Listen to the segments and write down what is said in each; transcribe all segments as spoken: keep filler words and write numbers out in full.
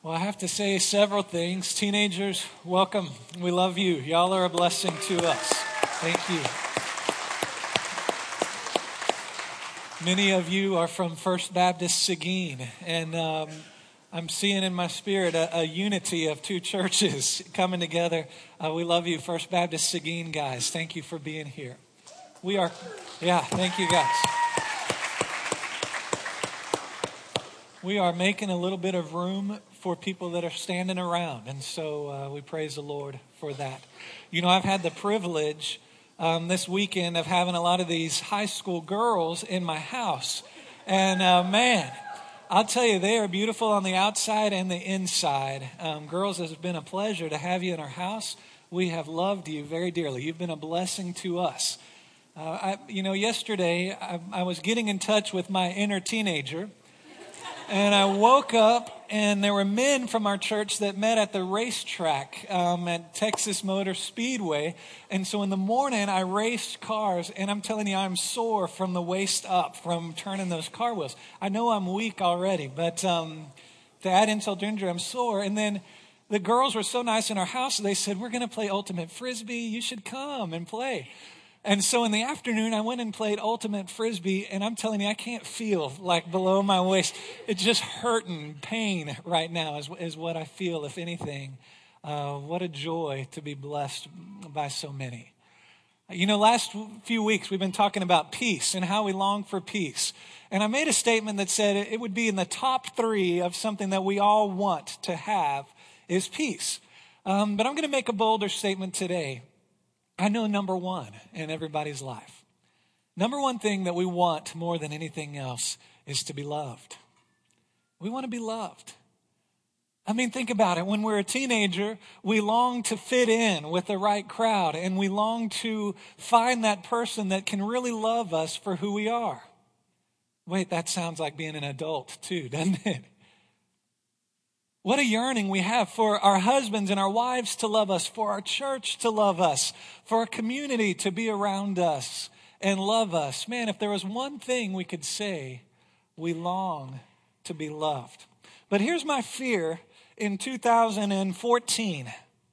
Well, I have to say several things. Teenagers, welcome. We love you. Y'all are a blessing to us. Thank you. Many of you are from First Baptist Seguin, and um, I'm seeing in my spirit a, a unity of two churches coming together. Uh, we love you, First Baptist Seguin guys. Thank you for being here. We are, yeah, thank you guys. We are making a little bit of room for people that are standing around, and so uh, we praise the Lord for that. You know, I've had the privilege um, this weekend of having a lot of these high school girls in my house, and uh, man, I'll tell you, they are beautiful on the outside and the inside. Um, girls, it's been a pleasure to have you in our house. We have loved you very dearly. You've been a blessing to us. Uh, I, you know, yesterday I, I was getting in touch with my inner teenager. And I woke up, and there were men from our church that met at the racetrack um, at Texas Motor Speedway. And so in the morning, I raced cars, and I'm telling you, I'm sore from the waist up from turning those car wheels. I know I'm weak already, but um, to add insult to injury, I'm sore. And then the girls were so nice in our house, they said, we're going to play Ultimate Frisbee. You should come and play. And so in the afternoon, I went and played Ultimate Frisbee, and I'm telling you, I can't feel like below my waist. It's just hurting, pain right now is, is what I feel, if anything. Uh, what a joy to be blessed by so many. You know, last few weeks, we've been talking about peace and how we long for peace. And I made a statement that said it would be in the top three of something that we all want to have is peace. Um, but I'm going to make a bolder statement today. I know number one in everybody's life. Number one thing that we want more than anything else is to be loved. We want to be loved. I mean, think about it. When we're a teenager, we long to fit in with the right crowd, and we long to find that person that can really love us for who we are. Wait, that sounds like being an adult too, doesn't it? What a yearning we have for our husbands and our wives to love us, for our church to love us, for our community to be around us and love us. Man, if there was one thing we could say, we long to be loved. But here's my fear in two thousand fourteen.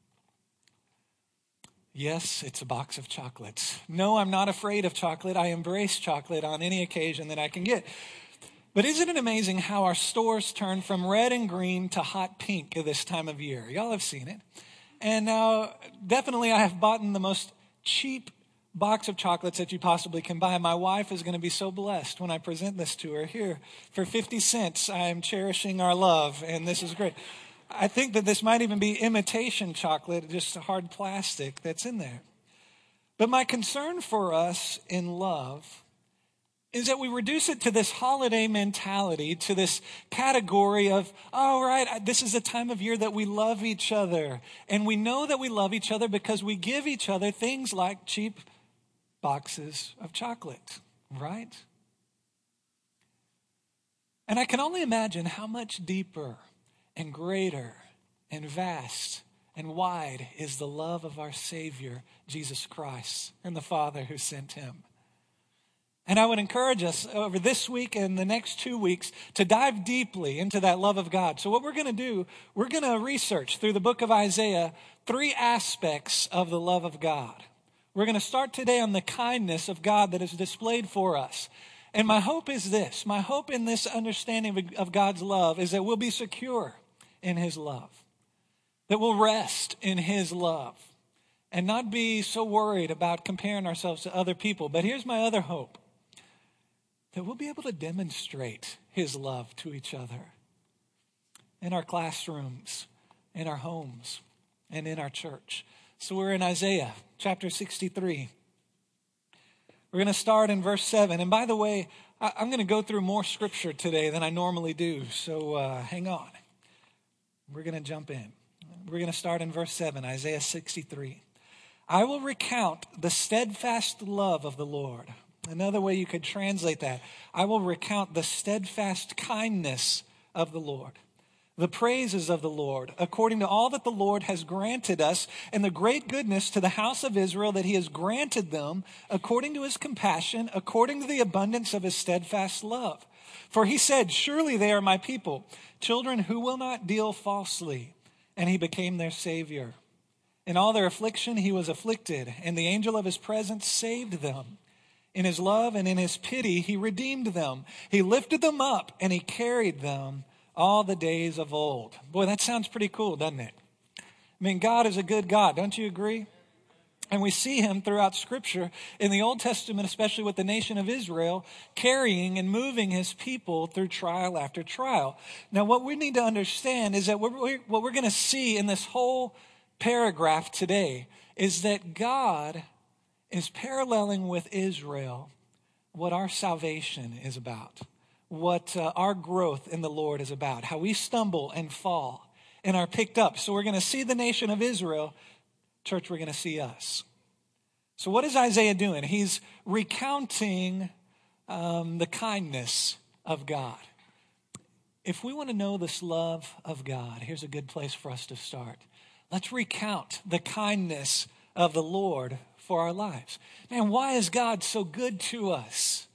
Yes, it's a box of chocolates. No, I'm not afraid of chocolate. I embrace chocolate on any occasion that I can get. But isn't it amazing how our stores turn from red and green to hot pink at this time of year? Y'all have seen it. And now, definitely I have bought the most cheap box of chocolates that you possibly can buy. My wife is going to be so blessed when I present this to her. Here, for fifty cents, I am cherishing our love, and this is great. I think that this might even be imitation chocolate, just hard plastic that's in there. But my concern for us in love is that we reduce it to this holiday mentality, to this category of, oh, right, this is a time of year that we love each other. And we know that we love each other because we give each other things like cheap boxes of chocolate, right? And I can only imagine how much deeper and greater and vast and wide is the love of our Savior, Jesus Christ, and the Father who sent him. And I would encourage us over this week and the next two weeks to dive deeply into that love of God. So what we're going to do, we're going to research through the book of Isaiah three aspects of the love of God. We're going to start today on the kindness of God that is displayed for us. And my hope is this. My hope in this understanding of God's love is that we'll be secure in his love, that we'll rest in his love and not be so worried about comparing ourselves to other people. But here's my other hope. That we'll be able to demonstrate his love to each other in our classrooms, in our homes, and in our church. So we're in Isaiah chapter sixty-three. We're going to start in verse seven. And by the way, I'm going to go through more scripture today than I normally do. So uh, hang on. We're going to jump in. We're going to start in verse seven, Isaiah sixty-three. I will recount the steadfast love of the Lord. Another way you could translate that, I will recount the steadfast kindness of the Lord, the praises of the Lord, according to all that the Lord has granted us, and the great goodness to the house of Israel that he has granted them, according to his compassion, according to the abundance of his steadfast love. For he said, surely they are my people, children who will not deal falsely. And he became their Savior. In all their affliction he was afflicted, and the angel of his presence saved them. In his love and in his pity he redeemed them. He lifted them up, and he carried them all the days of old. Boy, that sounds pretty cool, doesn't it? I mean, God is a good God, don't you agree? And we see him throughout Scripture in the Old Testament, especially with the nation of Israel, carrying and moving his people through trial after trial. Now, what we need to understand is that what we're, what we're going to see in this whole paragraph today is that God is paralleling with Israel what our salvation is about, what uh, our growth in the Lord is about, how we stumble and fall and are picked up. So we're going to see the nation of Israel. Church, we're going to see us. So what is Isaiah doing? He's recounting um, the kindness of God. If we want to know this love of God, here's a good place for us to start. Let's recount the kindness of the Lord for our lives. Man, why is God so good to us?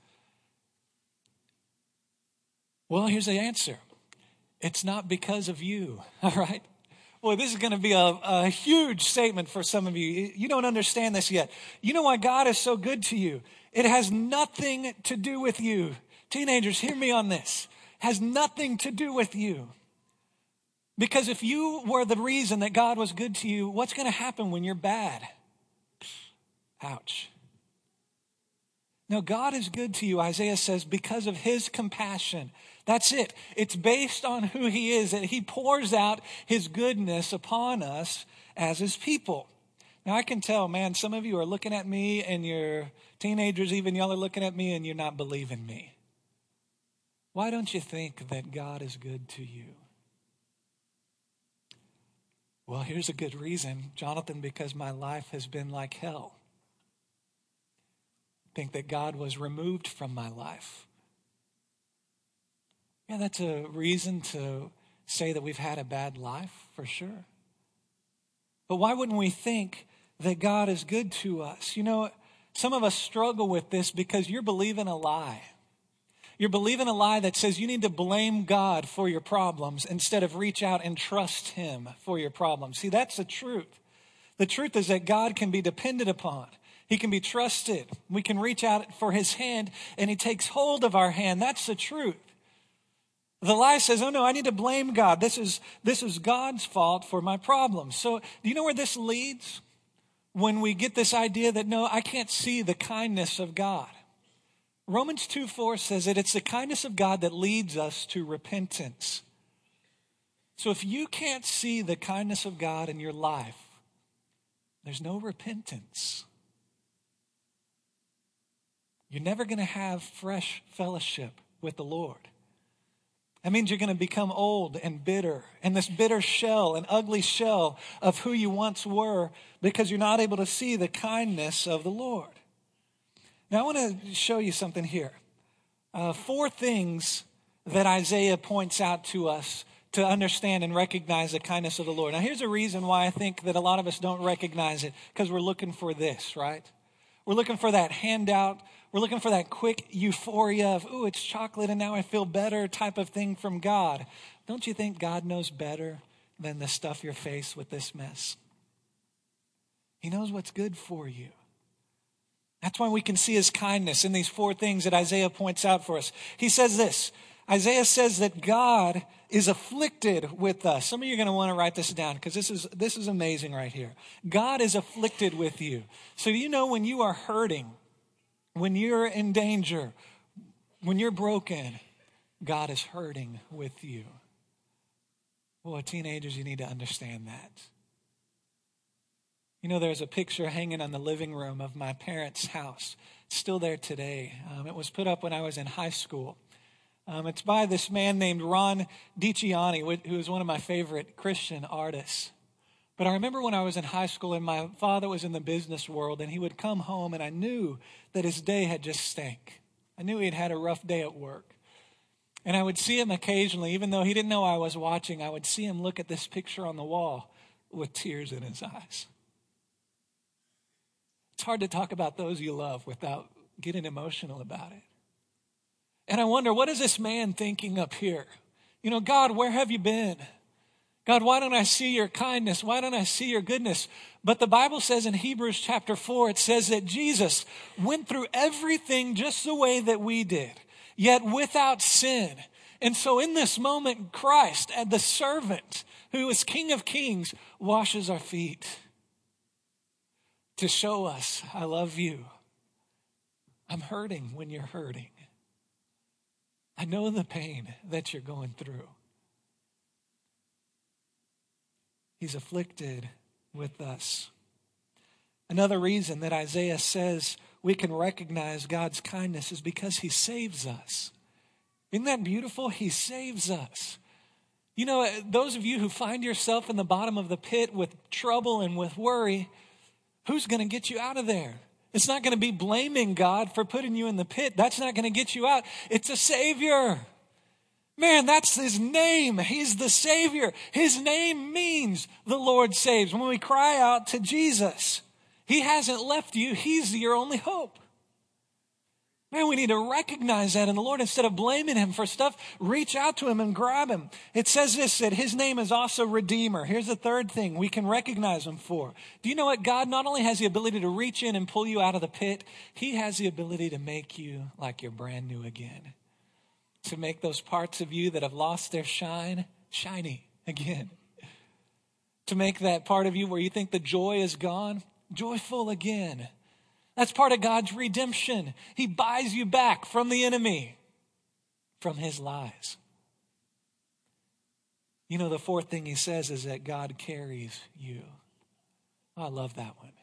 Well, here's the answer. It's not because of you, all right? Boy, this is going to be a, a huge statement for some of you. You don't understand this yet. You know why God is so good to you? It has nothing to do with you. Teenagers, hear me on this. It has nothing to do with you. Because if you were the reason that God was good to you, what's going to happen when you're bad? Ouch. No, God is good to you, Isaiah says, because of his compassion. That's it. It's based on who he is, that he pours out his goodness upon us as his people. Now, I can tell, man, some of you are looking at me, and your teenagers, even y'all are looking at me, and you're not believing me. Why don't you think that God is good to you? Well, here's a good reason. Jonathan, because my life has been like hell. Think that God was removed from my life. Yeah, that's a reason to say that we've had a bad life, for sure. But why wouldn't we think that God is good to us? You know, some of us struggle with this because you're believing a lie. You're believing a lie that says you need to blame God for your problems instead of reach out and trust him for your problems. See, that's the truth. The truth is that God can be depended upon. He can be trusted. We can reach out for his hand, and he takes hold of our hand. That's the truth. The lie says, oh no, I need to blame God. This is, this is God's fault for my problems. So do you know where this leads? When we get this idea that, no, I can't see the kindness of God. Romans two four says that it's the kindness of God that leads us to repentance. So if you can't see the kindness of God in your life, there's no repentance. You're never going to have fresh fellowship with the Lord. That means you're going to become old and bitter, and this bitter shell, an ugly shell of who you once were, because you're not able to see the kindness of the Lord. Now, I want to show you something here. Uh, four things that Isaiah points out to us to understand and recognize the kindness of the Lord. Now, here's a reason why I think that a lot of us don't recognize it, because we're looking for this, right? We're looking for that handout. We're looking for that quick euphoria of, ooh, it's chocolate and now I feel better type of thing from God. Don't you think God knows better than the stuff you're faced with this mess? He knows what's good for you. That's why we can see his kindness in these four things that Isaiah points out for us. He says this. Isaiah says that God is afflicted with us. Some of you are going to want to write this down because this is this is amazing right here. God is afflicted with you. So do you know when you are hurting, when you're in danger, when you're broken, God is hurting with you? Boy, teenagers, you need to understand that. You know, there's a picture hanging on the living room of my parents' house. It's still there today. Um, it was put up when I was in high school. Um, it's by this man named Ron DiCianni, who is one of my favorite Christian artists. But I remember when I was in high school and my father was in the business world, and he would come home and I knew that his day had just stank. I knew he had had a rough day at work. And I would see him occasionally, even though he didn't know I was watching, I would see him look at this picture on the wall with tears in his eyes. It's hard to talk about those you love without getting emotional about it. And I wonder, what is this man thinking up here? You know, God, where have you been? God, why don't I see your kindness? Why don't I see your goodness? But the Bible says in Hebrews chapter four, it says that Jesus went through everything just the way that we did, yet without sin. And so in this moment, Christ, and the servant who is King of Kings, washes our feet to show us, I love you. I'm hurting when you're hurting. I know the pain that you're going through. He's afflicted with us. Another reason that Isaiah says we can recognize God's kindness is because he saves us. Isn't that beautiful? He saves us. You know, those of you who find yourself in the bottom of the pit with trouble and with worry, who's going to get you out of there? It's not going to be blaming God for putting you in the pit. That's not going to get you out. It's a Savior. Man, that's his name. He's the Savior. His name means the Lord saves. When we cry out to Jesus, he hasn't left you. He's your only hope. Man, we need to recognize that in the Lord. Instead of blaming him for stuff, reach out to him and grab him. It says this, that his name is also Redeemer. Here's the third thing we can recognize him for. Do you know what? God not only has the ability to reach in and pull you out of the pit, he has the ability to make you like you're brand new again. To make those parts of you that have lost their shine, shiny again. To make that part of you where you think the joy is gone, joyful again. That's part of God's redemption. He buys you back from the enemy, from his lies. You know, the fourth thing he says is that God carries you. Oh, I love that one.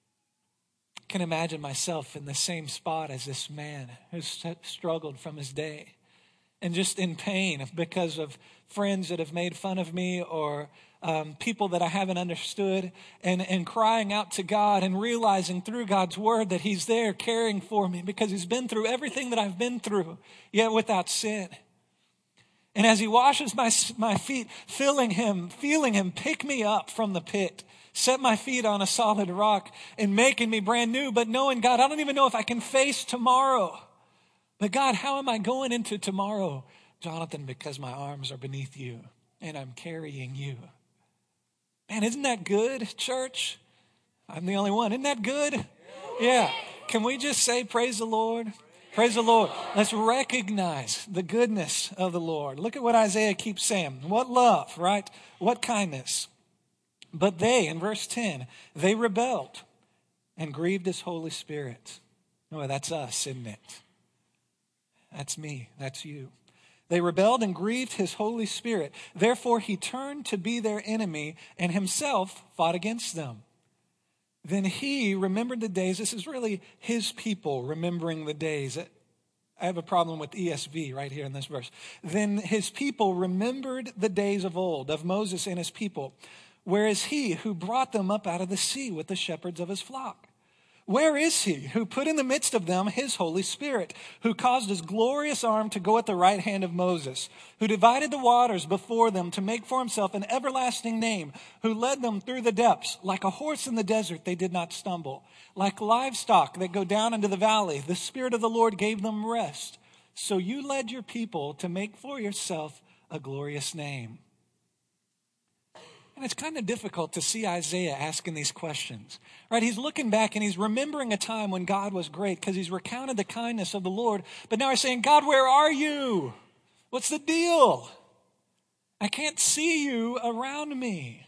I can imagine myself in the same spot as this man who's struggled from his day and just in pain because of friends that have made fun of me or Um, people that I haven't understood, and, and crying out to God and realizing through God's word that he's there caring for me because he's been through everything that I've been through, yet without sin. And as he washes my, my feet, feeling him, feeling him pick me up from the pit, set my feet on a solid rock and making me brand new, but knowing, God, I don't even know if I can face tomorrow. But God, how am I going into tomorrow? Jonathan, because my arms are beneath you and I'm carrying you. Man, isn't that good, church? I'm the only one. Isn't that good? Yeah. Can we just say, praise the Lord? Praise the Lord. Let's recognize the goodness of the Lord. Look at what Isaiah keeps saying. What love, right? What kindness. But they, in verse ten, they rebelled and grieved his Holy Spirit. Oh, that's us, isn't it? That's me. That's you. They rebelled and grieved his Holy Spirit. Therefore, he turned to be their enemy and himself fought against them. Then he remembered the days. This is really his people remembering the days. I have a problem with E S V right here in this verse. Then his people remembered the days of old, of Moses and his people, whereas he who brought them up out of the sea with the shepherds of his flock. Where is he who put in the midst of them his Holy Spirit, who caused his glorious arm to go at the right hand of Moses, who divided the waters before them to make for himself an everlasting name, who led them through the depths? Like a horse in the desert, they did not stumble. Like livestock that go down into the valley, the Spirit of the Lord gave them rest. So you led your people to make for yourself a glorious name. And it's kind of difficult to see Isaiah asking these questions, right? He's looking back and he's remembering a time when God was great because he's recounted the kindness of the Lord. But now he's saying, God, where are you? What's the deal? I can't see you around me.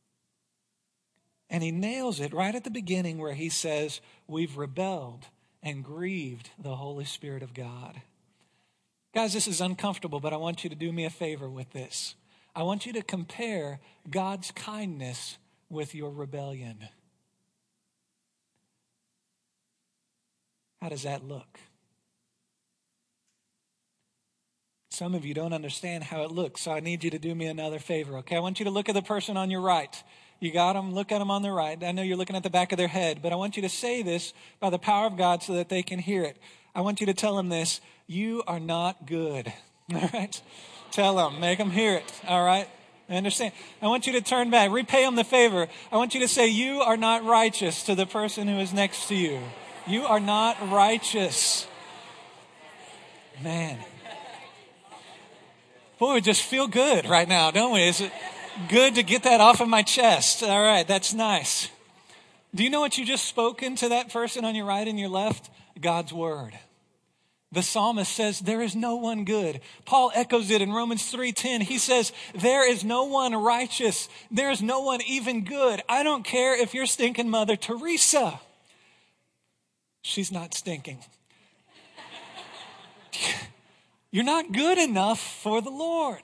And he nails it right at the beginning where he says, we've rebelled and grieved the Holy Spirit of God. Guys, this is uncomfortable, but I want you to do me a favor with this. I want you to compare God's kindness with your rebellion. How does that look? Some of you don't understand how it looks, so I need you to do me another favor, okay? I want you to look at the person on your right. You got them? Look at them on the right. I know you're looking at the back of their head, but I want you to say this by the power of God so that they can hear it. I want you to tell them this: you are not good, all right? Tell them, make them hear it, all right? I understand. I want you to turn back, repay them the favor. I want you to say, you are not righteous to the person who is next to you. You are not righteous. Man. Boy, we just feel good right now, don't we? Is it good to get that off of my chest? All right, that's nice. Do you know what you just spoken to that person on your right and your left? God's word. The psalmist says, there is no one good. Paul echoes it in Romans three ten. He says, there is no one righteous. There is no one even good. I don't care if you're stinking Mother Teresa. She's not stinking. You're not good enough for the Lord.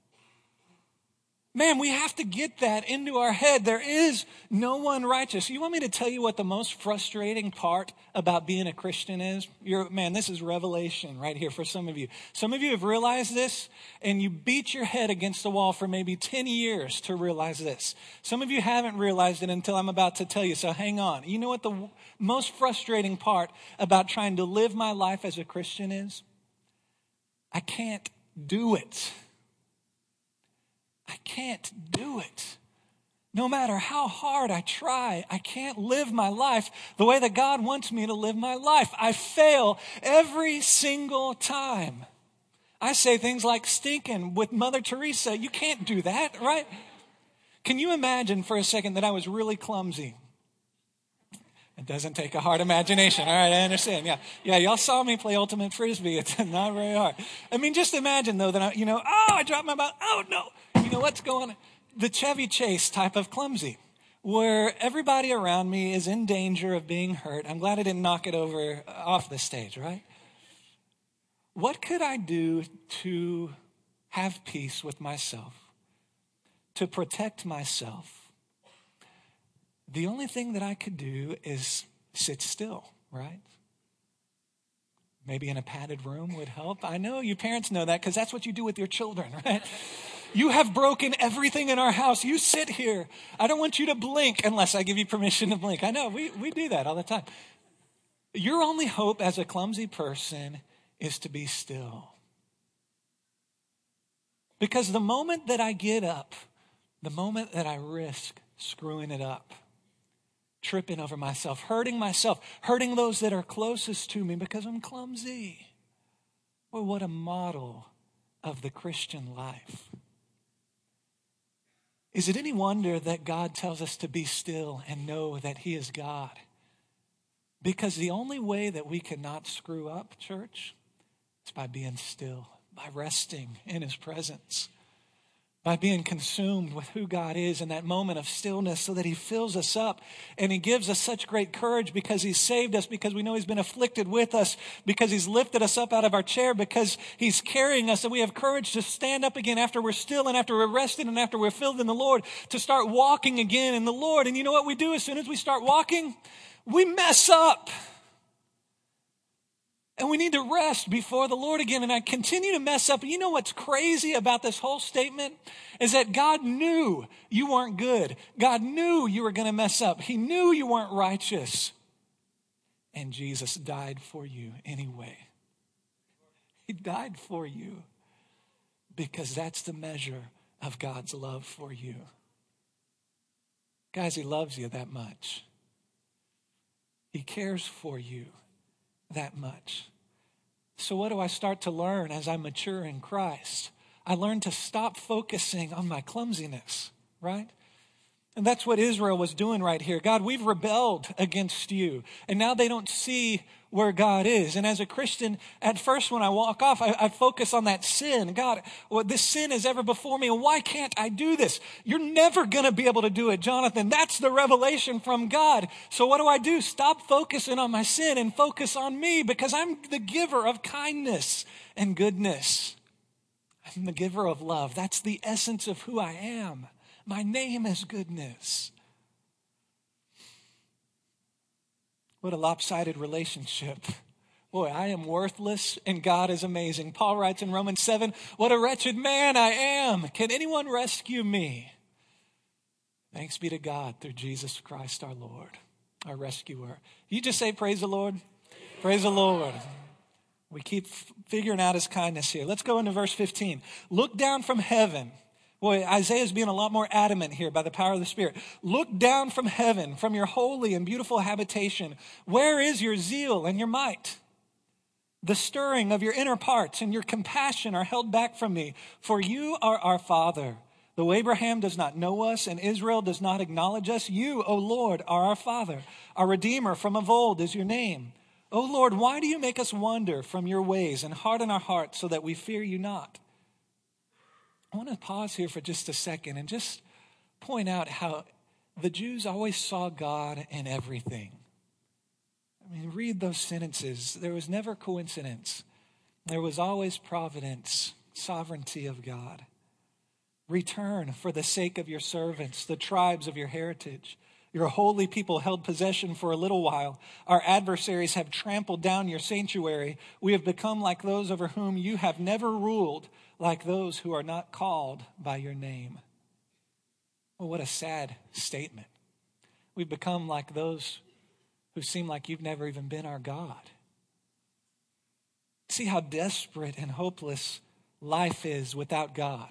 Man, we have to get that into our head. There is no one righteous. You want me to tell you what the most frustrating part about being a Christian is? You're, man, this is revelation right here for some of you. Some of you have realized this, and you beat your head against the wall for maybe ten years to realize this. Some of you haven't realized it until I'm about to tell you, so hang on. You know what the w- most frustrating part about trying to live my life as a Christian is? I can't do it. I can't do it. No matter how hard I try, I can't live my life the way that God wants me to live my life. I fail every single time. I say things like stinking with Mother Teresa. You can't do that, right? Can you imagine for a second that I was really clumsy? It doesn't take a hard imagination. All right, I understand. Yeah, yeah. Y'all saw me play ultimate frisbee. It's not very hard. I mean, just imagine though that I, you know, oh, I dropped my ball. Oh no, you know what's going on? The Chevy Chase type of clumsy, where everybody around me is in danger of being hurt. I'm glad I didn't knock it over off the stage, right? What could I do to have peace with myself, to protect myself? The only thing that I could do is sit still, right? Maybe in a padded room would help. I know you parents know that because that's what you do with your children, right? You have broken everything in our house. You sit here. I don't want you to blink unless I give you permission to blink. I know, we, we do that all the time. Your only hope as a clumsy person is to be still. Because the moment that I get up, the moment that I risk screwing it up, tripping over myself, hurting myself, hurting those that are closest to me because I'm clumsy. Well, what a model of the Christian life. Is it any wonder that God tells us to be still and know that He is God? Because the only way that we cannot screw up, church, is by being still, by resting in His presence, by being consumed with who God is in that moment of stillness so that He fills us up and He gives us such great courage because He's saved us, because we know He's been afflicted with us, because He's lifted us up out of our chair, because He's carrying us, and we have courage to stand up again after we're still and after we're rested and after we're filled in the Lord, to start walking again in the Lord. And you know what we do as soon as we start walking? We mess up. And we need to rest before the Lord again. And I continue to mess up. And you know what's crazy about this whole statement is that God knew you weren't good. God knew you were going to mess up. He knew you weren't righteous. And Jesus died for you anyway. He died for you because that's the measure of God's love for you. Guys, He loves you that much. He cares for you that much. So what do I start to learn as I mature in Christ? I learn to stop focusing on my clumsiness, right? And that's what Israel was doing right here. God, we've rebelled against you. And now they don't see where God is. And as a Christian, at first when I walk off, I, I focus on that sin. God, well, this sin is ever before me. And why can't I do this? You're never going to be able to do it, Jonathan. That's the revelation from God. So what do I do? Stop focusing on my sin and focus on me, because I'm the giver of kindness and goodness. I'm the giver of love. That's the essence of who I am. My name is goodness. What a lopsided relationship. Boy, I am worthless and God is amazing. Paul writes in Romans seven, what a wretched man I am. Can anyone rescue me? Thanks be to God through Jesus Christ our Lord, our rescuer. You just say, praise the Lord. Praise the Lord. We keep f- figuring out His kindness here. Let's go into verse fifteen. Look down from heaven. Boy, Isaiah's being a lot more adamant here by the power of the Spirit. Look down from heaven, from your holy and beautiful habitation. Where is your zeal and your might? The stirring of your inner parts and your compassion are held back from me, for you are our Father. Though Abraham does not know us and Israel does not acknowledge us, you, O Lord, are our Father. Our Redeemer from of old is your name. O Lord, why do you make us wander from your ways and harden our hearts so that we fear you not? I want to pause here for just a second and just point out how the Jews always saw God in everything. I mean, read those sentences. There was never coincidence. There was always providence, sovereignty of God. Return for the sake of your servants, the tribes of your heritage. Your holy people held possession for a little while. Our adversaries have trampled down your sanctuary. We have become like those over whom you have never ruled, like those who are not called by your name. Well, what a sad statement. We've become like those who seem like you've never even been our God. See how desperate and hopeless life is without God.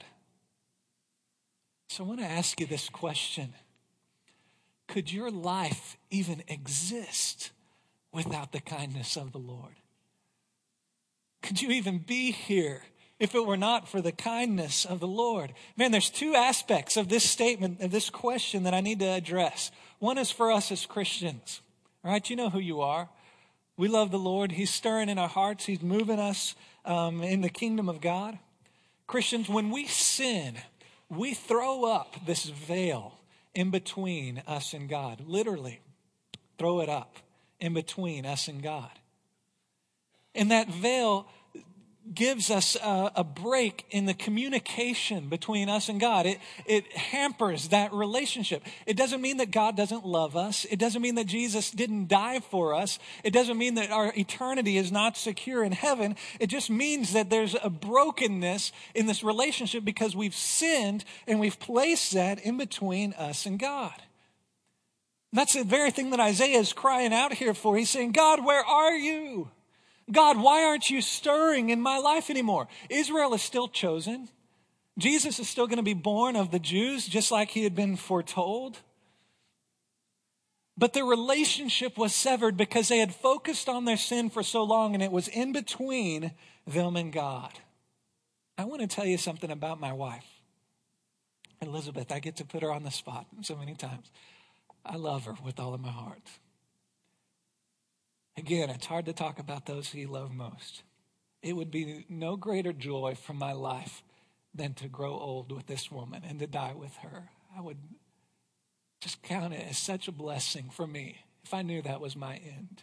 So I want to ask you this question. Could your life even exist without the kindness of the Lord? Could you even be here if it were not for the kindness of the Lord? Man, there's two aspects of this statement, of this question that I need to address. One is for us as Christians. All right, you know who you are. We love the Lord. He's stirring in our hearts. He's moving us um, in the kingdom of God. Christians, when we sin, we throw up this veil in between us and God. Literally, throw it up in between us and God. And that veil gives us a, a break in the communication between us and God. It, it hampers that relationship. It doesn't mean that God doesn't love us. It doesn't mean that Jesus didn't die for us. It doesn't mean that our eternity is not secure in heaven. It just means that there's a brokenness in this relationship because we've sinned and we've placed that in between us and God. And that's the very thing that Isaiah is crying out here for. He's saying, God, where are you? God, why aren't you stirring in my life anymore? Israel is still chosen. Jesus is still going to be born of the Jews, just like he had been foretold. But their relationship was severed because they had focused on their sin for so long, and it was in between them and God. I want to tell you something about my wife, Elizabeth. I get to put her on the spot so many times. I love her with all of my heart. Again, it's hard to talk about those who you love most. It would be no greater joy for my life than to grow old with this woman and to die with her. I would just count it as such a blessing for me if I knew that was my end.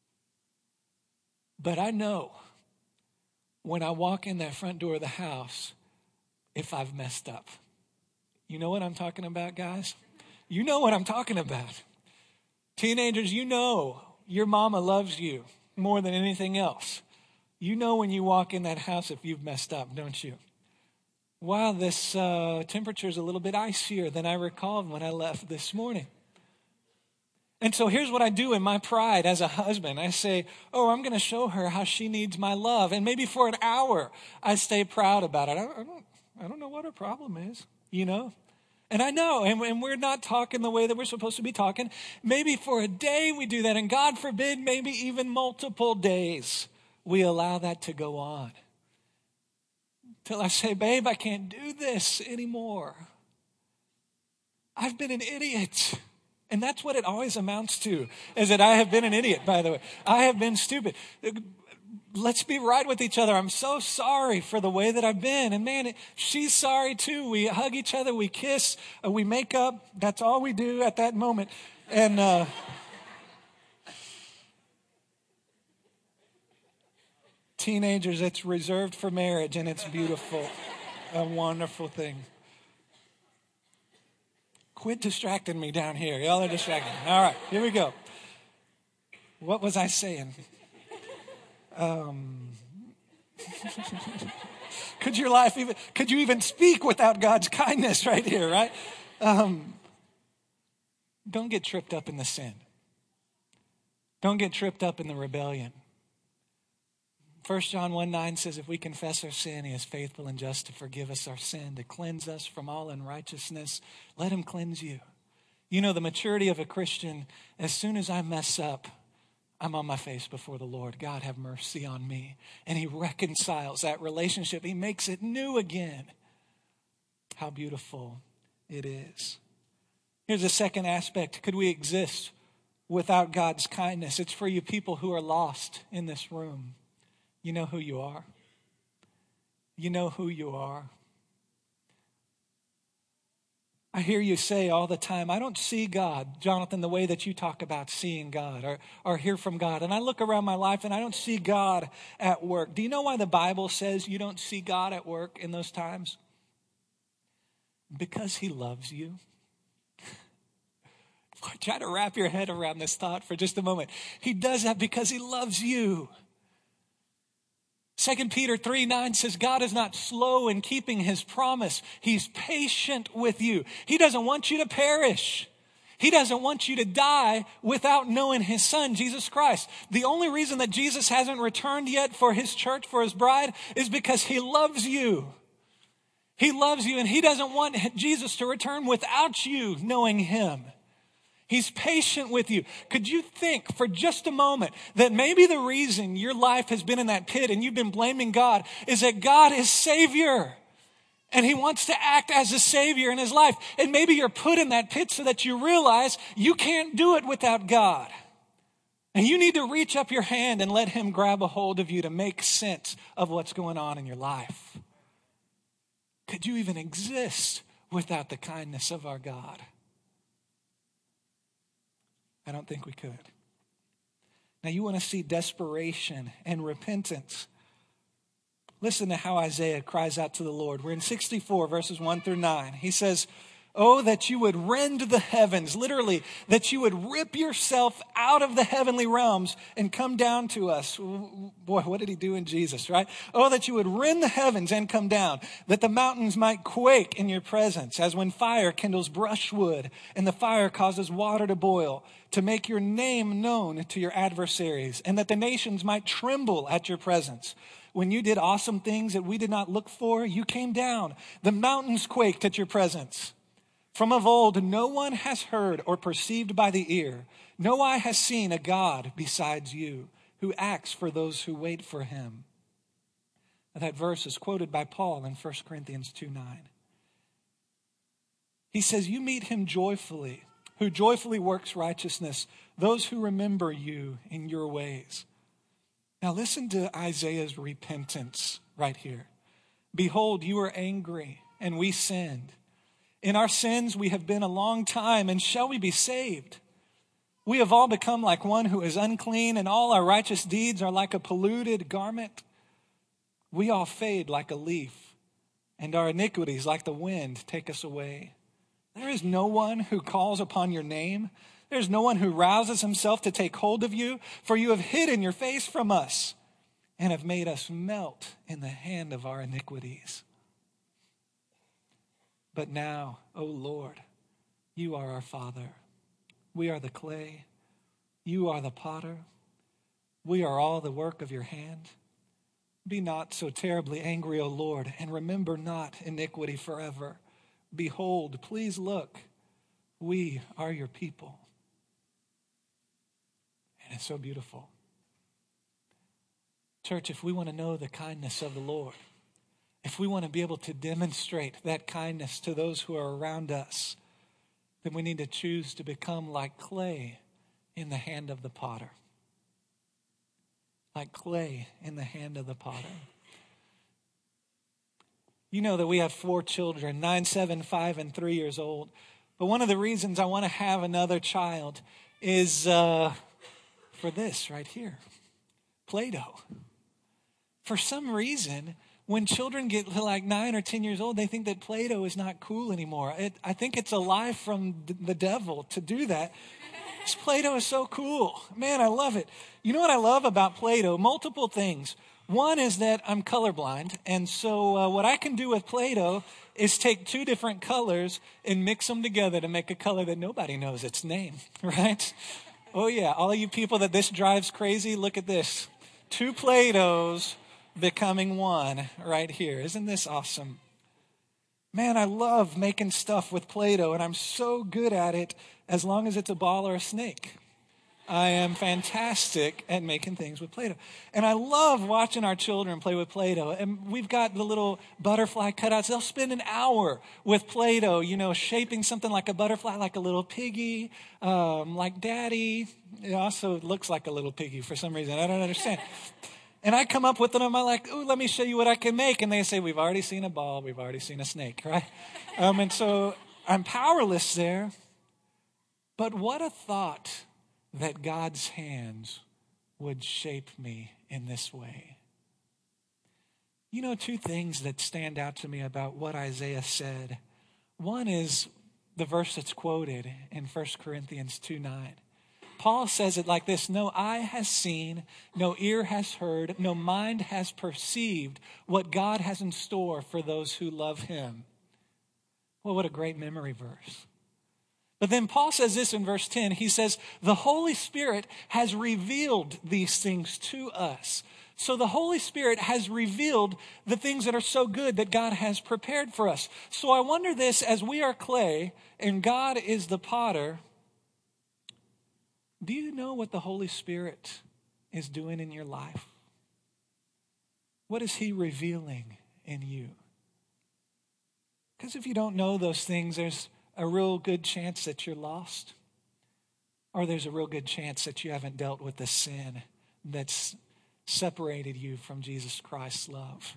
But I know when I walk in that front door of the house, if I've messed up. You know what I'm talking about, guys? You know what I'm talking about. Teenagers, you know your mama loves you more than anything else. You know when you walk in that house if you've messed up, don't you? Wow, this uh, temperature is a little bit icier than I recalled when I left this morning. And so here's what I do in my pride as a husband. I say, oh, I'm going to show her how she needs my love. And maybe for an hour, I stay proud about it. I don't, I don't, I don't know what her problem is, you know? And I know, and, and we're not talking the way that we're supposed to be talking. Maybe for a day we do that, and God forbid, maybe even multiple days we allow that to go on. Till I say, babe, I can't do this anymore. I've been an idiot. And that's what it always amounts to, is that I have been an idiot, by the way. I have been stupid. Let's be right with each other. I'm so sorry for the way that I've been. And man, she's sorry too. We hug each other, we kiss, uh, we make up. That's all we do at that moment. And uh, teenagers, it's reserved for marriage, and it's beautiful. A wonderful thing. Quit distracting me down here. Y'all are distracting me. All right, here we go. What was I saying? Um, could your life even, could you even speak without God's kindness right here, right? Um, don't get tripped up in the sin. Don't get tripped up in the rebellion. First John one nine says, if we confess our sin, he is faithful and just to forgive us our sin, to cleanse us from all unrighteousness. Let him cleanse you. You know, the maturity of a Christian, as soon as I mess up, I'm on my face before the Lord. God, have mercy on me. And he reconciles that relationship. He makes it new again. How beautiful it is. Here's a second aspect. Could we exist without God's kindness? It's for you people who are lost in this room. You know who you are. You know who you are. I hear you say all the time, I don't see God, Jonathan, the way that you talk about seeing God or, or hear from God. And I look around my life and I don't see God at work. Do you know why the Bible says you don't see God at work in those times? Because he loves you. Try to wrap your head around this thought for just a moment. He does that because he loves you. Second Peter three nine says, God is not slow in keeping his promise. He's patient with you. He doesn't want you to perish. He doesn't want you to die without knowing his son, Jesus Christ. The only reason that Jesus hasn't returned yet for his church, for his bride, is because he loves you. He loves you, and he doesn't want Jesus to return without you knowing him. He's patient with you. Could you think for just a moment that maybe the reason your life has been in that pit and you've been blaming God is that God is Savior and he wants to act as a Savior in his life. And maybe you're put in that pit so that you realize you can't do it without God. And you need to reach up your hand and let him grab a hold of you to make sense of what's going on in your life. Could you even exist without the kindness of our God? I don't think we could. Now, you want to see desperation and repentance. Listen to how Isaiah cries out to the Lord. We're in sixty-four, verses one through nine. He says, oh, that you would rend the heavens, literally, that you would rip yourself out of the heavenly realms and come down to us. Boy, what did he do in Jesus, right? Oh, that you would rend the heavens and come down, that the mountains might quake in your presence, as when fire kindles brushwood and the fire causes water to boil, to make your name known to your adversaries, and that the nations might tremble at your presence. When you did awesome things that we did not look for, you came down. The mountains quaked at your presence. From of old, no one has heard or perceived by the ear. No eye has seen a God besides you, who acts for those who wait for him. Now, that verse is quoted by Paul in First Corinthians two nine. He says, you meet him joyfully, who joyfully works righteousness, those who remember you in your ways. Now listen to Isaiah's repentance right here. Behold, you were angry, and we sinned. In our sins we have been a long time, and shall we be saved? We have all become like one who is unclean, and all our righteous deeds are like a polluted garment. We all fade like a leaf, and our iniquities like the wind take us away. There is no one who calls upon your name. There's no one who rouses himself to take hold of you, for you have hidden your face from us and have made us melt in the hand of our iniquities. But now, O Lord, you are our Father. We are the clay. You are the potter. We are all the work of your hand. Be not so terribly angry, O Lord, and remember not iniquity forever. Behold, please look, we are your people. And it's so beautiful. Church, if we want to know the kindness of the Lord, if we want to be able to demonstrate that kindness to those who are around us, then we need to choose to become like clay in the hand of the potter. Like clay in the hand of the potter. You know that we have four children, nine, seven, five, and three years old. But one of the reasons I want to have another child is uh, for this right here, Play-Doh. For some reason, when children get like nine or ten years old, they think that Play-Doh is not cool anymore. It, I think it's a lie from the devil to do that. This Play-Doh is so cool. Man, I love it. You know what I love about Play-Doh? Multiple things. One is that I'm colorblind, and so uh, what I can do with Play-Doh is take two different colors and mix them together to make a color that nobody knows its name, right? Oh yeah, all of you people that this drives crazy, look at this. Two Play-Dohs becoming one right here. Isn't this awesome? Man, I love making stuff with Play-Doh, and I'm so good at it as long as it's a ball or a snake. I am fantastic at making things with Play-Doh. And I love watching our children play with Play-Doh. And we've got the little butterfly cutouts. They'll spend an hour with Play-Doh, you know, shaping something like a butterfly, like a little piggy, um, like Daddy. It also looks like a little piggy for some reason. I don't understand. And I come up with them. I'm like, ooh, let me show you what I can make. And they say, we've already seen a ball. We've already seen a snake, right? Um, and so I'm powerless there. But what a thought that God's hands would shape me in this way. You know, two things that stand out to me about what Isaiah said. One is the verse that's quoted in First Corinthians two nine. Paul says it like this: no eye has seen, no ear has heard, no mind has perceived what God has in store for those who love him. Well, what a great memory verse. But then Paul says this in verse ten. He says, the Holy Spirit has revealed these things to us. So the Holy Spirit has revealed the things that are so good that God has prepared for us. So I wonder this, as we are clay and God is the potter, do you know what the Holy Spirit is doing in your life? What is he revealing in you? Because if you don't know those things, there's a real good chance that you're lost. Or there's a real good chance that you haven't dealt with the sin that's separated you from Jesus Christ's love.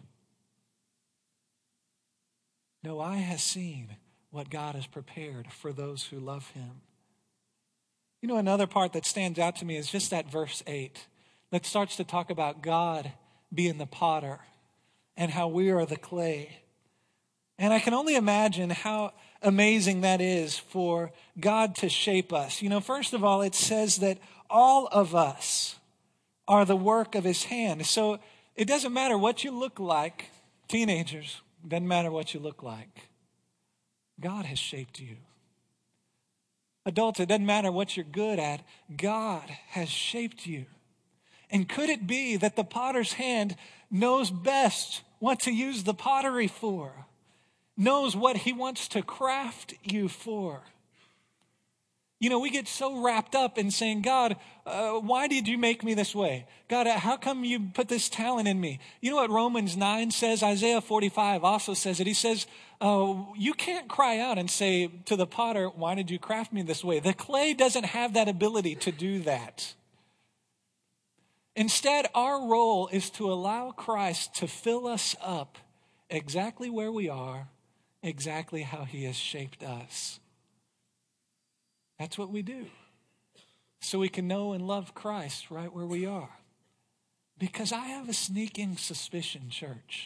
No eye has seen what God has prepared for those who love him. You know, another part that stands out to me is just that verse eight that starts to talk about God being the potter and how we are the clay. And I can only imagine how amazing that is for God to shape us. You know, first of all, it says that all of us are the work of his hand. So it doesn't matter what you look like, teenagers, it doesn't matter what you look like. God has shaped you. Adults, it doesn't matter what you're good at, God has shaped you. And could it be that the potter's hand knows best what to use the pottery for? Knows what he wants to craft you for. You know, we get so wrapped up in saying, God, uh, why did you make me this way? God, how come you put this talent in me? You know what Romans nine says? Isaiah forty-five also says it. He says, uh, you can't cry out and say to the potter, why did you craft me this way? The clay doesn't have that ability to do that. Instead, our role is to allow Christ to fill us up exactly where we are, exactly how he has shaped us. That's what we do. So we can know and love Christ right where we are. Because I have a sneaking suspicion, church,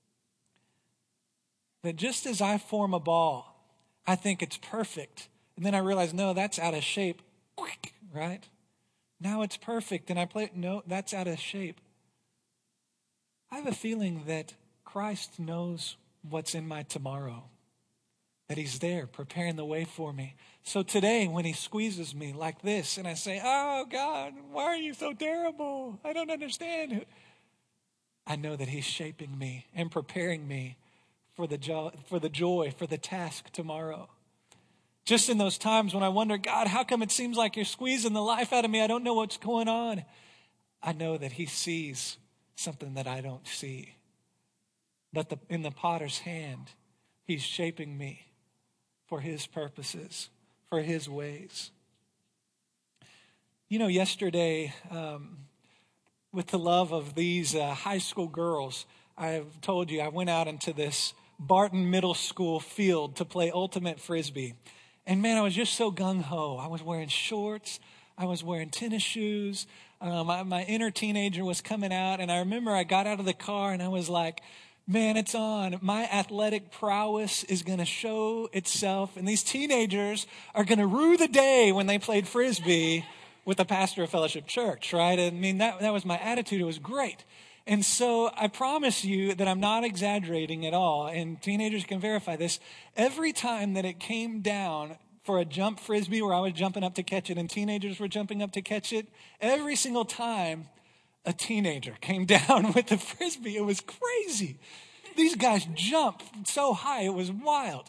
that just as I form a ball, I think it's perfect. And then I realize, no, that's out of shape. Right? Now it's perfect. And I play, no, that's out of shape. I have a feeling that Christ knows what's in my tomorrow. That he's there preparing the way for me. So today when he squeezes me like this and I say, oh God, why are you so terrible? I don't understand. I know that he's shaping me and preparing me for the jo- for the joy, for the task tomorrow. Just in those times when I wonder, God, how come it seems like you're squeezing the life out of me? I don't know what's going on. I know that he sees something that I don't see. That the, in the potter's hand, he's shaping me for his purposes, for his ways. You know, yesterday, um, with the love of these uh, high school girls, I've told you I went out into this Barton Middle School field to play ultimate frisbee. And man, I was just so gung-ho. I was wearing shorts. I was wearing tennis shoes. Um, I, my inner teenager was coming out. And I remember I got out of the car and I was like, man, it's on. My athletic prowess is going to show itself. And these teenagers are going to rue the day when they played frisbee with the pastor of Fellowship Church, right? I mean, that, that was my attitude. It was great. And so I promise you that I'm not exaggerating at all. And teenagers can verify this. Every time that it came down for a jump frisbee where I was jumping up to catch it and teenagers were jumping up to catch it, every single time a teenager came down with the frisbee. It was crazy. These guys jumped so high, it was wild.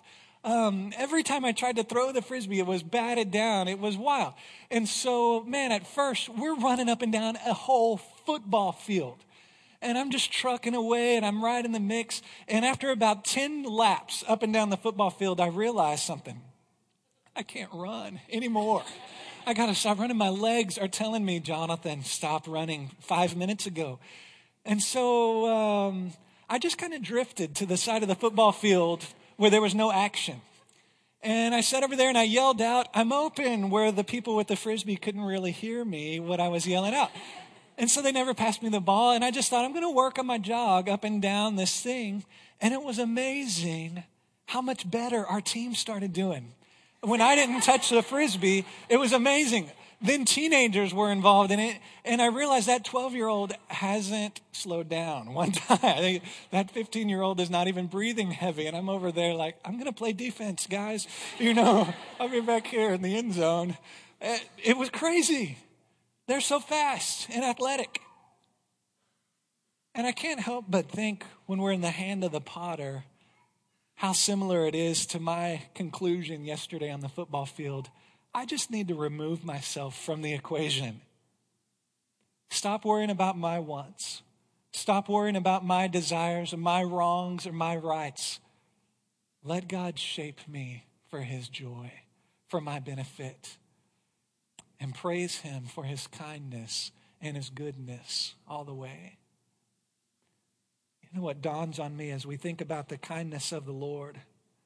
Um, every time I tried to throw the Frisbee, it was batted down. It was wild. And so, man, at first, we're running up and down a whole football field. And I'm just trucking away, and I'm right in the mix. And after about ten laps up and down the football field, I realized something. I can't run anymore. I got to stop running. My legs are telling me, Jonathan, stop running five minutes ago. And so um, I just kind of drifted to the side of the football field where there was no action. And I sat over there and I yelled out, I'm open, where the people with the Frisbee couldn't really hear me, what I was yelling out. And so they never passed me the ball. And I just thought, I'm going to work on my jog up and down this thing. And it was amazing how much better our team started doing. When I didn't touch the Frisbee, it was amazing. Then teenagers were involved in it. And I realized that twelve-year-old hasn't slowed down one time. I think that fifteen-year-old is not even breathing heavy. And I'm over there like, I'm going to play defense, guys. You know, I'll be back here in the end zone. It was crazy. They're so fast and athletic. And I can't help but think when we're in the hand of the potter, how similar it is to my conclusion yesterday on the football field. I just need to remove myself from the equation. Stop worrying about my wants. Stop worrying about my desires or my wrongs or my rights. Let God shape me for his joy, for my benefit. And praise him for his kindness and his goodness all the way. You know what dawns on me as we think about the kindness of the Lord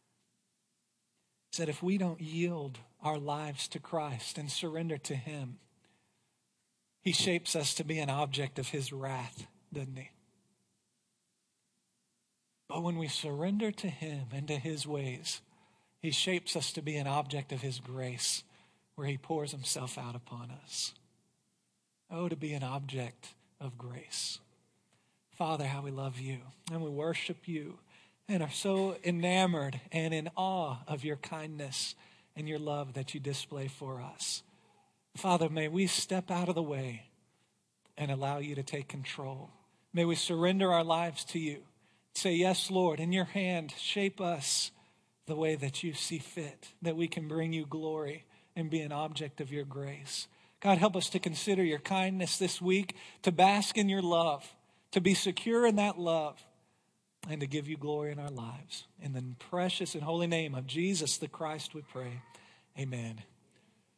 is that if we don't yield our lives to Christ and surrender to him, he shapes us to be an object of his wrath, doesn't he? But when we surrender to him and to his ways, he shapes us to be an object of his grace, where he pours himself out upon us. Oh, to be an object of grace. Father, how we love you and we worship you and are so enamored and in awe of your kindness and your love that you display for us. Father, may we step out of the way and allow you to take control. May we surrender our lives to you. Say, yes, Lord, in your hand, shape us the way that you see fit, that we can bring you glory and be an object of your grace. God, help us to consider your kindness this week, to bask in your love, to be secure in that love, and to give you glory in our lives. In the precious and holy name of Jesus the Christ we pray. Amen.